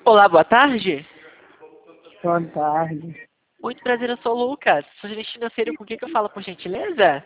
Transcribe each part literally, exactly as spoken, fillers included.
Olá, boa tarde. Boa tarde. Muito prazer, eu sou o Lucas. Sou gerente financeiro, com quem que eu falo, por gentileza?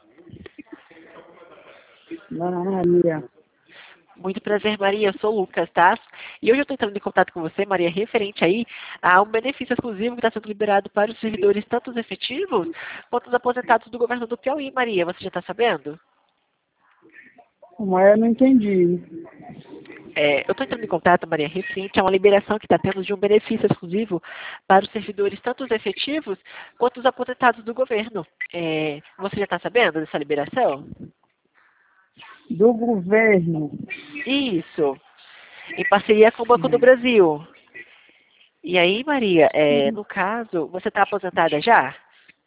Dona Maria. Muito prazer, Maria. Eu sou o Lucas, tá? E hoje eu estou entrando em contato com você, Maria, referente aí a um benefício exclusivo que está sendo liberado para os servidores, tanto os efetivos quanto os aposentados do governo do Piauí, Maria. Você já está sabendo? Como é, eu não entendi. É, eu estou entrando em contato, Maria, referente a uma liberação que está tendo de um benefício exclusivo para os servidores, tanto os efetivos quanto os aposentados do governo. É, você já está sabendo dessa liberação? Do governo. Isso, em parceria com o Banco do Brasil. E aí, Maria, é, no caso, você está aposentada já?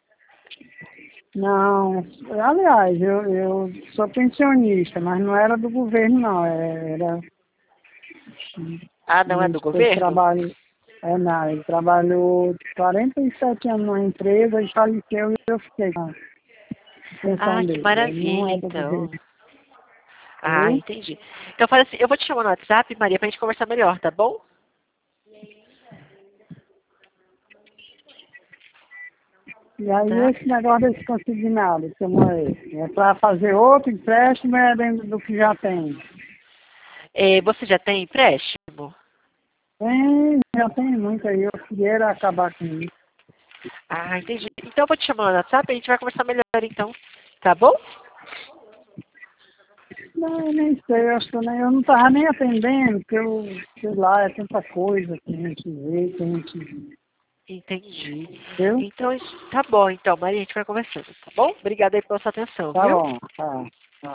Não, aliás, eu, eu sou pensionista, mas não era do governo, não. Era. Ah, não é Minha do esposa governo? trabalha. É, não, ele trabalhou quarenta e sete anos numa empresa e faleceu e eu fiquei com a Ah, pensão que dele. Ele não maravilha, é do então. governo. Ah, Viu? entendi. Então, fala assim, eu vou te chamar no WhatsApp, Maria, pra gente conversar melhor, tá bom? E aí Tá? esse negócio desse consignado, como é? É para fazer outro empréstimo, é dentro do que já tem. É, você já tem empréstimo? Tem, já tem muito aí. Eu queria acabar com isso. Ah, entendi. Então, eu vou te chamar no WhatsApp e a gente vai conversar melhor, então. Tá bom? Não, eu nem sei, eu acho que eu, nem, eu não estava nem atendendo, porque eu, sei lá, é tanta coisa que a gente vê, que a gente. Entendi. Viu? Então, tá bom, então, Maria, a gente vai conversando, tá bom? Obrigada aí pela sua atenção, Tá viu? bom, tá.